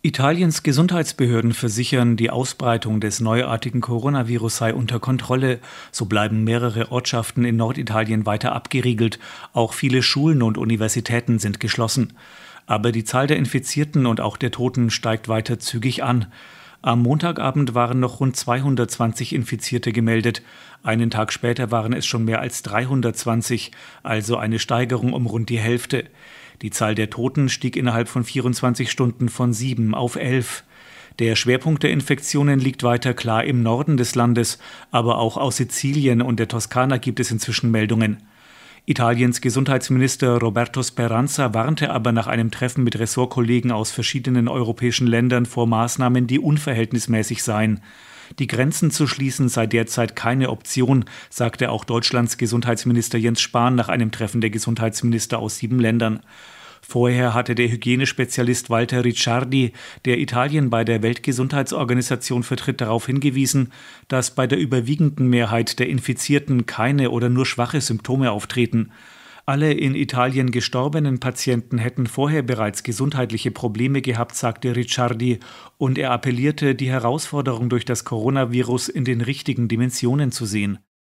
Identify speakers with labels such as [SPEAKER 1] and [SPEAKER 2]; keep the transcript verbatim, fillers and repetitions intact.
[SPEAKER 1] Italiens Gesundheitsbehörden versichern, die Ausbreitung des neuartigen Coronavirus sei unter Kontrolle. So bleiben mehrere Ortschaften in Norditalien weiter abgeriegelt. Auch viele Schulen und Universitäten sind geschlossen. Aber die Zahl der Infizierten und auch der Toten steigt weiter zügig an. Am Montagabend waren noch rund zweihundertzwanzig Infizierte gemeldet. Einen Tag später waren es schon mehr als dreihundertzwanzig, also eine Steigerung um rund die Hälfte. Die Zahl der Toten stieg innerhalb von vierundzwanzig Stunden von sieben auf elf. Der Schwerpunkt der Infektionen liegt weiter klar im Norden des Landes, aber auch aus Sizilien und der Toskana gibt es inzwischen Meldungen. Italiens Gesundheitsminister Roberto Speranza warnte aber nach einem Treffen mit Ressortkollegen aus verschiedenen europäischen Ländern vor Maßnahmen, die unverhältnismäßig seien. Die Grenzen zu schließen sei derzeit keine Option, sagte auch Deutschlands Gesundheitsminister Jens Spahn nach einem Treffen der Gesundheitsminister aus sieben Ländern. Vorher hatte der Hygienespezialist Walter Ricciardi, der Italien bei der Weltgesundheitsorganisation vertritt, darauf hingewiesen, dass bei der überwiegenden Mehrheit der Infizierten keine oder nur schwache Symptome auftreten. Alle in Italien gestorbenen Patienten hätten vorher bereits gesundheitliche Probleme gehabt, sagte Ricciardi, und er appellierte, die Herausforderung durch das Coronavirus in den richtigen Dimensionen zu sehen.